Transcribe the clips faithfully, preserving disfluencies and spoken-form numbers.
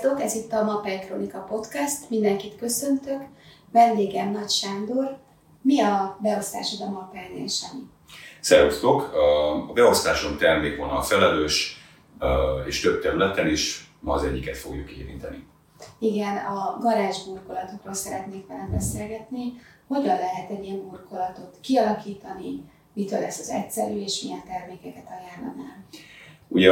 Sziasztok! Ez itt a Mapei Kronika Podcast. Mindenkit köszöntök. Vendégem Nagy Sándor. Mi a beosztásod a Mapeinél, Sanyi? Szervusztok! A beosztásom termékvonal felelős, és több területen is, ma az egyiket fogjuk érinteni. Igen, a garázsburkolatokról szeretnék veled beszélgetni. Hogyan lehet egy ilyen burkolatot kialakítani, mitől lesz az egyszerű, és milyen termékeket ajánlanál? Ugye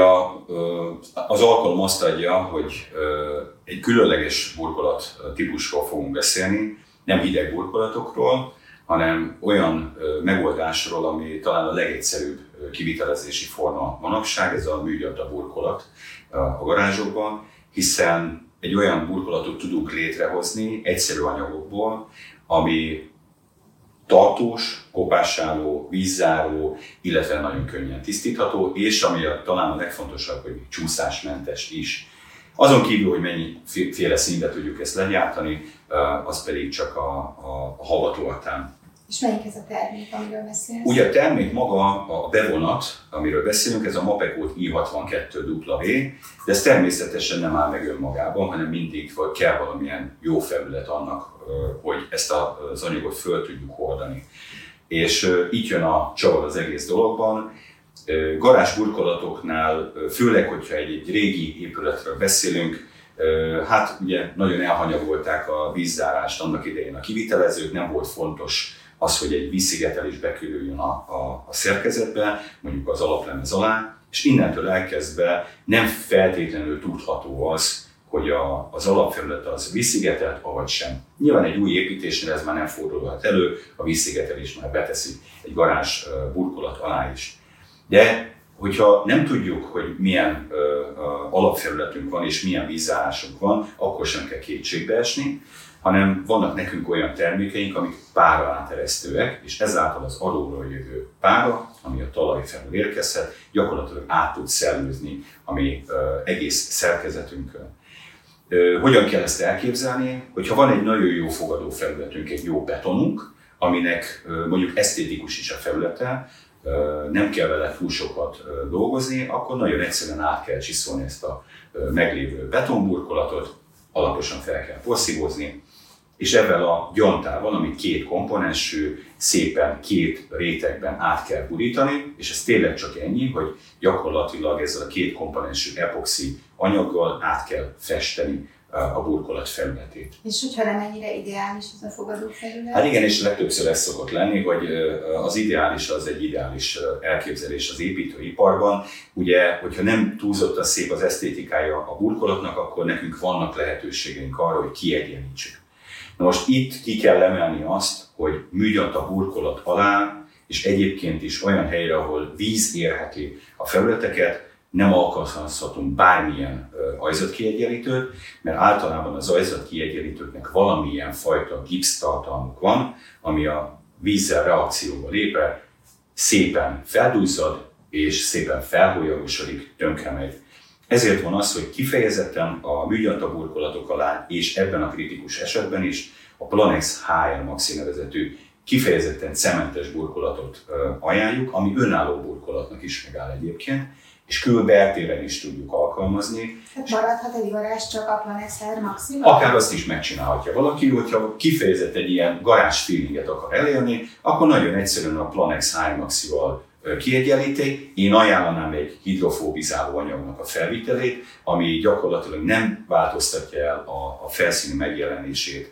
az alkalom azt adja, hogy egy különleges burkolat típusról fogunk beszélni, nem hideg burkolatokról, hanem olyan megoldásról, ami talán a legegyszerűbb kivitelezési forma manapság, ez a műgyanta burkolat a garázsokban, hiszen egy olyan burkolatot tudunk létrehozni egyszerű anyagokból, ami tartós, kopásálló, vízzáró, illetve nagyon könnyen tisztítható, és ami a, talán a legfontosabb, hogy csúszásmentes is. Azon kívül, hogy mennyiféle színbe tudjuk ezt legyártani, az pedig csak a, a, a havatóatán. És melyik ez a termék, amiről beszélsz? Ugye a termék maga, a bevonat, amiről beszélünk, ez a Mapecode I hatvankettő W, de ez természetesen nem áll meg önmagában, hanem mindig kell valamilyen jó felület annak, hogy ezt az anyagot föl tudjuk hordani. És így jön a csavar az egész dologban. Garázsburkolatoknál, főleg, hogyha egy, egy régi épületről beszélünk, hát ugye nagyon elhanyagolták a vízzárást annak idején a kivitelezők, nem volt fontos az, hogy egy vízszigetelés bekerüljön a, a, a szerkezetbe, mondjuk az alaplemez alá, és innentől elkezdve nem feltétlenül tudható az, hogy a, az alapfelület az vízszigetelt, avagy sem. Nyilván egy új építésnél ez már nem fordulhat elő, a vízszigetelés már beteszi egy garázs burkolat alá is. De hogyha nem tudjuk, hogy milyen ö, ö, alapfelületünk van és milyen vízzárásunk van, akkor sem kell kétségbe esni, hanem vannak nekünk olyan termékeink, amik pára áteresztőek, és ezáltal az alulról jövő pára, ami a talaj felül érkezhet, gyakorlatilag át tud szellőzni a mi ö, egész szerkezetünkön. Ö, hogyan kell ezt elképzelni? Hogyha van egy nagyon jó fogadó felületünk, egy jó betonunk, aminek ö, mondjuk esztétikus is a felülete, ö, nem kell vele túl sokat ö, dolgozni, akkor nagyon egyszerűen át kell csiszolni ezt a ö, meglévő betonburkolatot, alaposan fel kell porszívózni, és ezzel a gyantával, ami két komponensű, szépen két rétegben át kell burítani, és ez tényleg csak ennyi, hogy gyakorlatilag ezzel a két komponensű epoxi anyaggal át kell festeni a burkolat felületét. És hogyha nem ennyire ideális ez a fogadó felület? Hát igen, és legtöbbször ez szokott lenni, hogy az ideális az egy ideális elképzelés az építőiparban. Ugye, hogyha nem túlzottan szép az esztétikája a burkolatnak, akkor nekünk vannak lehetőségeink arra, hogy kiegyenlítsük. Na most itt ki kell emelni azt, hogy műgyanta burkolat alá, és egyébként is olyan helyre, ahol víz érheti a felületeket, nem alkalmazhatunk bármilyen ajzatkiegyenlítőt, mert általában az ajzatkiegyenlítőknek valamilyen fajta gipsztartalmuk van, ami a vízzel reakcióba lépve szépen feldúzzad, és szépen felhólyagosodik, tönkre megy. Ezért van az, hogy kifejezetten a műgyanta burkolatok alá, és ebben a kritikus esetben is a Planex há er Maxi nevezetű kifejezetten cementes burkolatot ajánljuk, ami önálló burkolatnak is megáll egyébként, és külbeltéren is tudjuk alkalmazni. Tehát maradhat egy garázs csak a Planex há er Maxi? Akár azt is megcsinálhatja valaki, hogyha kifejezetten egy ilyen garázs feelinget akar elérni, akkor nagyon egyszerűen a Planex há er Maxival kiegyenlíti. Én ajánlanám egy hidrofóbizáló anyagnak a felvitelét, ami gyakorlatilag nem változtatja el a, a felszíni megjelenését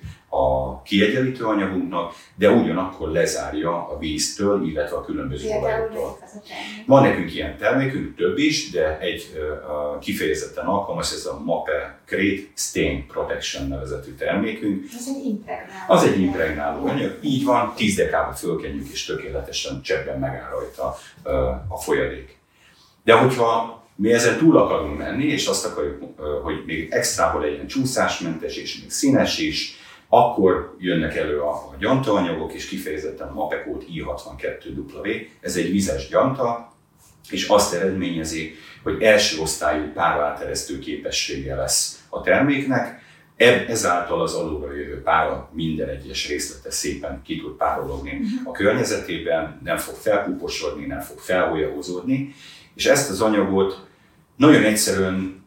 a kiegyenlítő anyagunknak, de ugyanakkor lezárja a víztől, illetve a különböző olajoktól. Van nekünk ilyen termékünk, több is, de egy uh, kifejezetten alkalmas, ez a Mapecrete Stain Protection nevezetű termékünk. Ez egy impregnáló. Az egy impregnáló anyag, így van, tíz dekába fölkenjük, és tökéletesen cseppben megáll rajta uh, a folyadék. De hogyha mi ezen túl akarunk menni, és azt akarjuk, uh, hogy még extrából legyen csúszásmentes, és még színes is, akkor jönnek elő a, a gyantaanyagok, és kifejezetten a Mapecode I hatvankettő W. Ez egy vizes gyanta, és azt eredményezi, hogy első osztályú páraáteresztő képessége lesz a terméknek. Ezáltal az alulról jövő pára minden egyes részlete szépen ki tud párologni a környezetében, nem fog felpúposodni, nem fog felhólyagozódni, és ezt az anyagot nagyon egyszerűen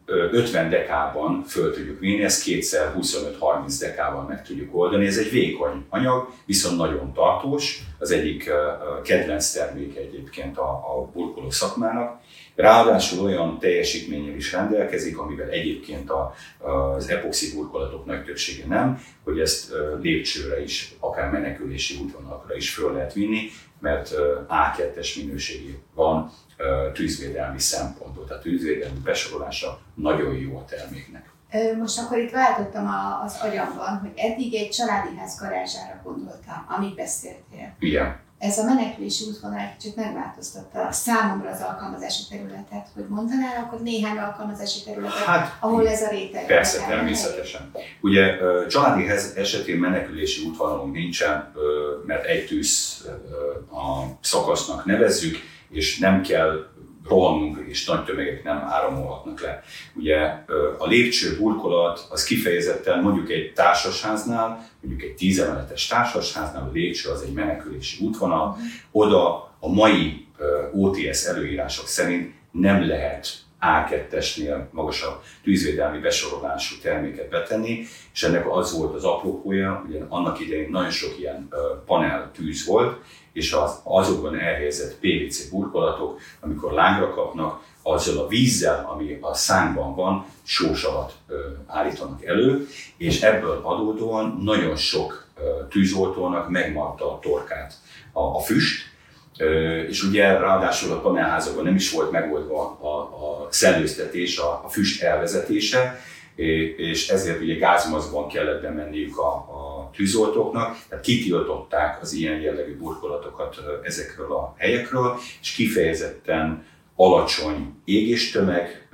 ötven dekában föl tudjuk vinni, ezt kétszer huszonöt-harminc dekával meg tudjuk oldani. Ez egy vékony anyag, viszont nagyon tartós, az egyik kedvenc terméke egyébként a, a burkoló szakmának. Ráadásul olyan teljesítménnyel is rendelkezik, amivel egyébként a, az epoxi burkolatok nagy többsége nem, hogy ezt lépcsőre is, akár menekülési útvonalakra is föl lehet vinni, mert á kettes minőségű van tűzvédelmi szempontból, tehát tűzvédelmi besorolása nagyon jó a terméknek. Most akkor itt váltottam az agyamban, hogy eddig egy családi ház garázsára gondoltam, amit beszéltél. Igen. Ez a menekülési útvonal egy kicsit megváltoztatta számomra az alkalmazási területet, hogy mondanál akkor néhány alkalmazási területet, hát, ahol ez a réteg. Persze, természetesen. Ugye családi ház esetén menekülési útvonalunk nincsen, mert egy tűz a szakasznak nevezzük, és nem kell rohannunk, és nagy tömegek nem áramolhatnak le. Ugye a lépcső burkolat az kifejezetten mondjuk egy társasháznál, mondjuk egy tízemeletes társasháznál a lépcső az egy menekülési útvonal, oda a mai o té es előírások szerint nem lehet á kettesnél magasabb tűzvédelmi besorolású terméket betenni, és ennek az volt az apropója, ugye annak idején nagyon sok ilyen panel tűz volt, és az, azokban elhelyezett pé vé cé burkolatok, amikor lángra kapnak, azzal a vízzel, ami a szánkban van, sósavat állítanak elő, és ebből adódóan nagyon sok tűzoltónak megmarta a torkát a, a füst, és ugye ráadásul a panelházakban nem is volt megoldva a, a szellőztetés, a, a füst elvezetése, és ezért ugye gázmaszkban kellett bemenniük a, a tűzoltóknak, tehát kitiltották az ilyen jellegű burkolatokat ezekről a helyekről, és kifejezetten alacsony égéstömeg,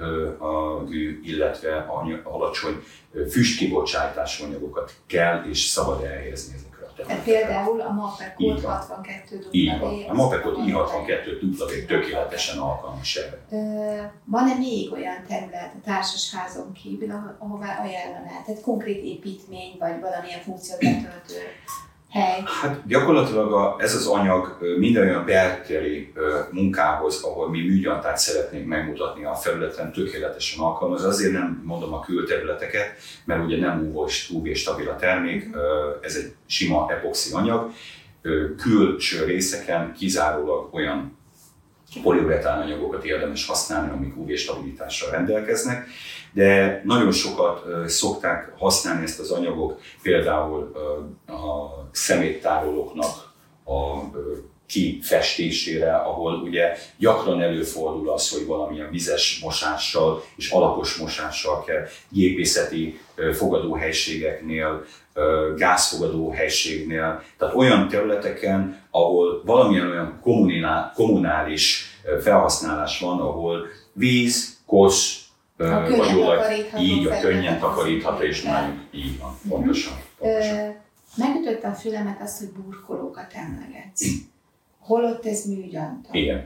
illetve alacsony füstkibocsátású anyagokat kell és szabad elhelyezni ezekre a területekre. Például a MAPEC hatvankettő dupla vé. A MAPEC i hatvankettő dupla vé tökéletesen alkalmas erre. Van-e még olyan terület a társasházon kívül, ahová ajánlaná? Tehát konkrét építmény, vagy valamilyen funkciót betöltő hely? Hát gyakorlatilag a, ez az anyag minden olyan belteri munkához, ahol mi műgyantát szeretnénk megmutatni a felületen, tökéletesen alkalmaz. Azért nem mondom a külterületeket, mert ugye nem u vé-stabil a termék, ez egy sima epoxi anyag. Külső részeken kizárólag olyan poliuretán anyagokat érdemes használni, amik u vé-stabilitással rendelkeznek, de nagyon sokat szokták használni ezt az anyagok, például a szeméttárolóknak a kifestésére, ahol ugye gyakran előfordul az, hogy valamilyen vizes mosással és alapos mosással kell gépészeti fogadóhelységeknél, gázfogadó helységnél, tehát olyan területeken, ahol valamilyen olyan kommunális felhasználás van, ahol víz, kosz, vagy olaj, így a könnyen takarítható, és mondjuk így van, pontosan. pontosan. Megütötte a fülemet azt, hogy burkolókat emlegetsz. Holott ez műgyanta. Igen.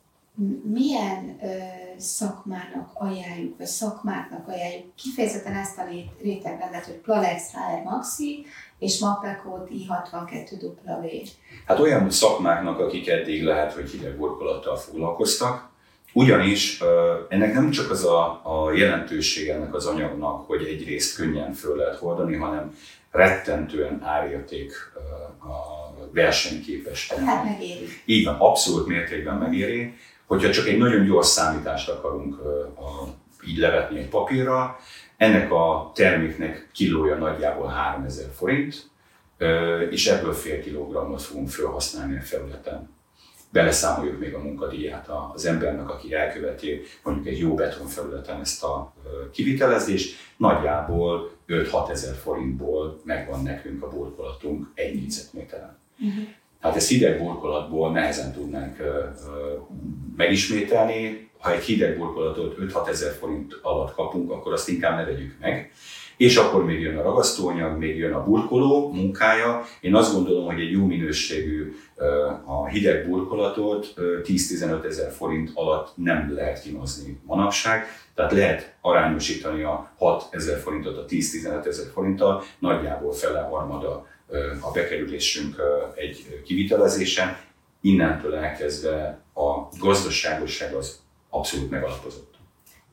Milyen ö, szakmának ajánljuk, vagy szakmáknak ajánljuk kifejezetten ezt a rétegrendet, hogy Planex há er Maxi és MAPEC i hatvankettő dupla vé? Hát olyan szakmáknak, akik eddig lehet, hogy hideg burkolattal foglalkoztak, ugyanis ennek nem csak az a, a jelentőség ennek az anyagnak, hogy egyrészt könnyen föl lehet hordani, hanem rettentően árérték a versenyképes. Hát megéri. Így van, abszolút mértékben megéri. Hogyha csak egy nagyon gyors számítást akarunk a, így levetni egy papírra, ennek a terméknek kilója nagyjából háromezer forint, és ebből fél kilogrammot fogunk felhasználni a felületen. Beleszámoljuk még a munkadíját az embernek, aki elköveti mondjuk egy jó betonfelületen ezt a kivitelezést, nagyjából öt-hat ezer forintból megvan nekünk a burkolatunk egy négyzetméteren. Uh-huh. Hát ezt hideg burkolatból nehezen tudnánk uh, uh, megismételni. Ha egy hideg burkolatot öt-hat ezer forint alatt kapunk, akkor azt inkább ne vegyük meg. És akkor még jön a ragasztóanyag, még jön a burkoló munkája. Én azt gondolom, hogy egy jó minőségű a hideg burkolatot tíz-tizenöt ezer forint alatt nem lehet kinozni manapság. Tehát lehet arányosítani a hat ezer forintot a tíz-tizenöt ezer forinttal, nagyjából fele harmada a bekerülésünk egy kivitelezésen. Innentől elkezdve a gazdaságosság az abszolút megalapozott.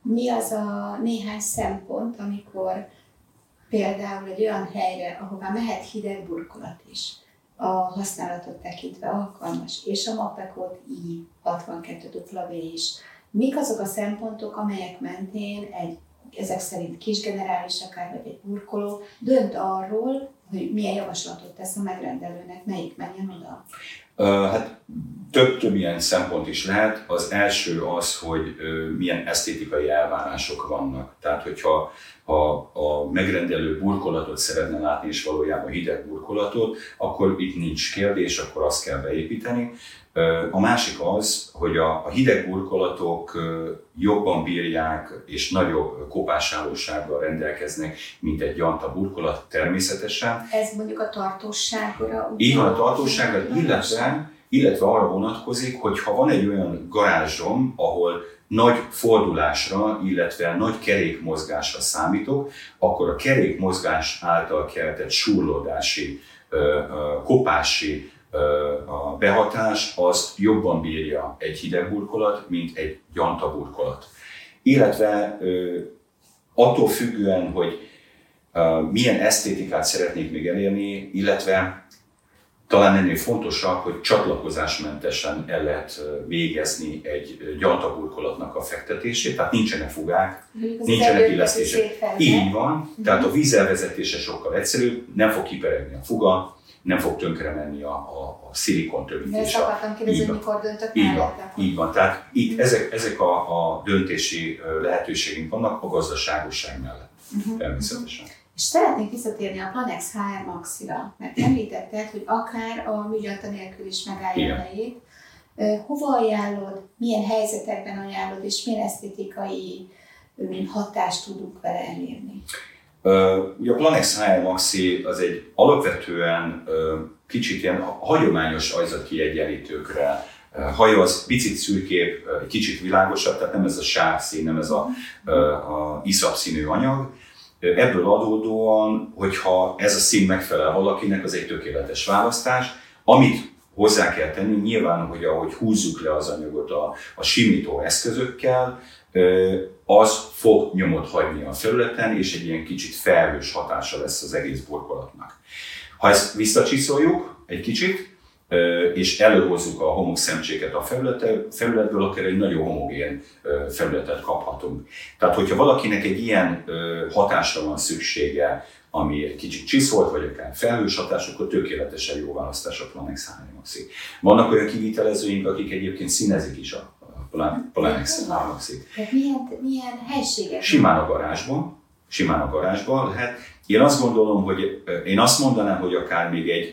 mi az a néhány szempont, amikor például egy olyan helyre, ahová mehet hideg burkolat is, a használatot tekintve alkalmas, és a Mapekot I hatvankettő W is. Mik azok a szempontok, amelyek mentén egy, ezek szerint kisgenerális akár, vagy egy burkoló dönt arról, hogy milyen javaslatot tesz a megrendelőnek, melyik menjen oda? Uh, hát több, több ilyen szempont is lehet. Az első az, hogy uh, milyen esztétikai elvárások vannak. Tehát, hogyha ha a megrendelő burkolatot szeretne látni, és valójában hideg burkolatot, akkor itt nincs kérdés, akkor azt kell beépíteni. A másik az, hogy a hideg burkolatok jobban bírják és nagyobb kopásállósággal rendelkeznek, mint egy gyanta burkolat természetesen. Ez mondjuk a tartóságra? Így van, a tartóságra, illetve, illetve arra vonatkozik, hogy ha van egy olyan garázsom, ahol nagy fordulásra, illetve nagy kerékmozgásra számítok, akkor a kerékmozgás által keltett súrlódási, kopási a behatás az jobban bírja egy hideg burkolat, mint egy gyanta burkolat. Illetve attól függően, hogy milyen esztétikát szeretnék még elérni, illetve talán ennél fontosabb, hogy csatlakozásmentesen el lehet végezni egy gyanta burkolatnak a fektetését, tehát nincsenek fugák, nincsenek illesztések. Így van, uh-huh. Tehát a vízelvezetése sokkal egyszerűbb, nem fog kiperegni a fuga, nem fog tönkre menni a, a, a szilikon tömítés. Ezt akartam kérdezni, mikor döntök így van, így van, tehát itt ezek, ezek a, a döntési lehetőségünk vannak a gazdaságosság mellett, uh-huh. természetesen. És szeretnék visszatérni a Planex há er Maxira, mert említetted, hogy akár a műgyanta nélkül is megállja a helyét. Hova ajánlod, milyen helyzetekben ajánlod, és milyen esztétikai hatást tudunk vele elérni? Uh, ugye a Planex há er Maxi az egy alapvetően uh, kicsit ilyen hagyományos ajzatkiegyenlítőkre. Uh, haja az picit szürkébb, uh, egy kicsit világosabb, tehát nem ez a sárszín, nem ez a, uh, a iszap színű anyag. Uh, ebből adódóan, hogyha ez a szín megfelel valakinek, az egy tökéletes választás. Amit hozzá kell tenni, nyilván, hogy ahogy húzzuk le az anyagot a, a simító eszközökkel, az fog nyomot hagyni a felületen, és egy ilyen kicsit felhős hatása lesz az egész burkolatnak. Ha ezt visszacsiszoljuk egy kicsit, és előhozzuk a homokszemcséket a felületből, akkor egy nagyon homogén felületet kaphatunk. Tehát, hogyha valakinek egy ilyen hatásra van szüksége, ami egy kicsit csiszolt, vagy akár felhős hatás, akkor tökéletesen jó választás a Planex há er Maxi. Vannak olyan kivitelezőink, akik egyébként színezik is a Planex há er Maxit. Tehát milyen, milyen helységek? Simán a garázsban, simán a garázsban lehet. Én azt gondolom, hogy én azt mondanám, hogy akár még egy,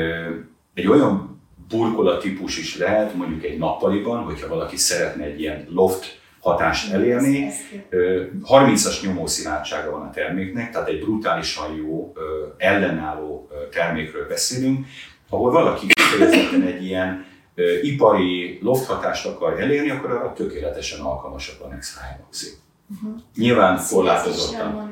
egy olyan burkolat típus is lehet, mondjuk egy nappaliban, hogyha valaki szeretne egy ilyen loft hatást elérni. harmincas nyomószilárdsága van a terméknek, tehát egy brutálisan jó, ellenálló termékről beszélünk, ahol valaki kifejezetten egy ilyen ipari lofthatást akar elérni, akkor arra tökéletesen alkalmas a Planex há er Maxi. Uh-huh. Nyilván korlátozottan.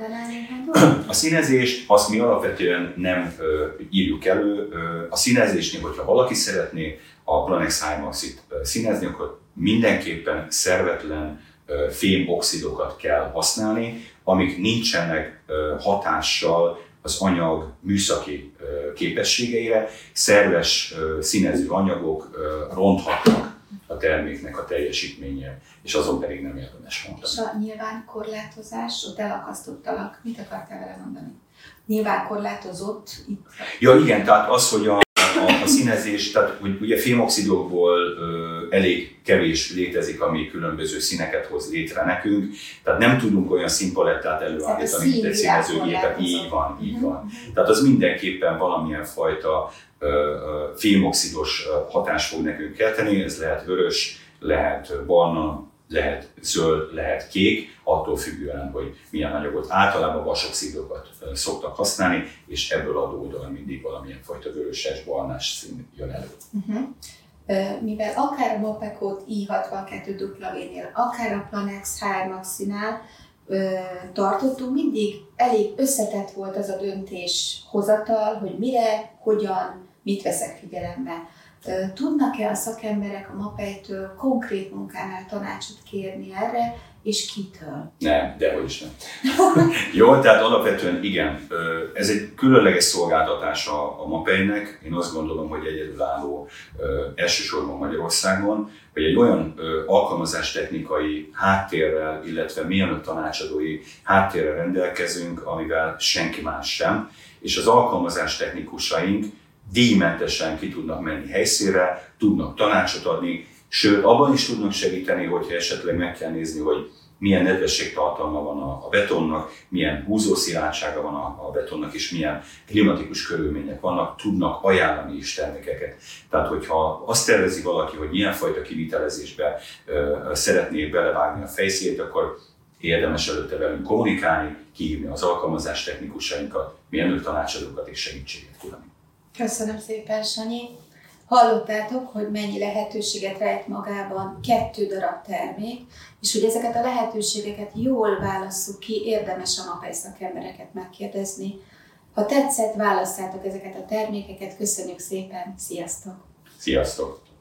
A színezést azt mi alapvetően nem ö, írjuk elő. A színezésnél, hogyha valaki szeretné a Planex há er Maxit színezni, akkor mindenképpen szervetlen ö, fémoxidokat kell használni, amik nincsenek ö, hatással az anyag műszaki ö, képességeire. Szerves ö, színező anyagok ö, ronthatnak a terméknek a teljesítménye, és azon pedig nem érdemes mondani. És a nyilván korlátozás, ott elakasztottalak. Mit akartál vele mondani? Nyilván korlátozott itt? Ja igen, tehát az, hogy a, a, a színezés, tehát hogy ugye fémoxidokból ö, elég kevés létezik, ami különböző színeket hoz létre nekünk, tehát nem tudunk olyan színpalettát előállítani, mint egy színezőgépet. Így van, így van. Uh-huh. Tehát az mindenképpen valamilyen fajta fémoxidos hatás fog nekünk kelteni, ez lehet vörös, lehet barna, lehet zöld, lehet kék, attól függően, hogy milyen anyagot. Általában vasoxidokat szoktak használni, és ebből adódóan mindig valamilyen fajta vöröses, barnás szín jön elő. Uh-huh. Mivel akár a Mapekot I hatvankettő W-nél, akár a Planex há er Maxinál tartottunk, mindig elég összetett volt az a döntéshozatal, hogy mire, hogyan, mit veszek figyelembe. Tudnak-e a szakemberek a Mapei-től konkrét munkánál tanácsot kérni erre, és kitől? Nem, dehogy is nem. Jó, tehát alapvetően igen, ez egy különleges szolgáltatás a MAPEI-nek. Én azt gondolom, hogy egyedülálló elsősorban Magyarországon, hogy egy olyan alkalmazástechnikai háttérrel, illetve mérnök tanácsadói háttérrel rendelkezünk, amivel senki más sem, és az alkalmazástechnikusaink díjmentesen ki tudnak menni helyszínre, tudnak tanácsot adni, sőt, abban is tudnak segíteni, hogyha esetleg meg kell nézni, hogy milyen nedvességtartalma van a betonnak, milyen húzószilárdsága van a betonnak, és milyen klimatikus körülmények vannak, tudnak ajánlani is termékeket. Tehát, hogyha azt tervezi valaki, hogy milyen fajta kivitelezésbe szeretné belevágni a fejszét, akkor érdemes előtte velünk kommunikálni, kihívni az alkalmazás technikusainkat, mérnök tanácsadókat és segítséget kérni. Köszönöm szépen, Sanyi! Hallottátok, hogy mennyi lehetőséget rejt magában kettő darab termék, és hogy ezeket a lehetőségeket jól válasszuk ki, érdemes a MAPEI szakembereket megkérdezni. Ha tetszett, válasszátok ezeket a termékeket, köszönjük szépen, sziasztok! Sziasztok!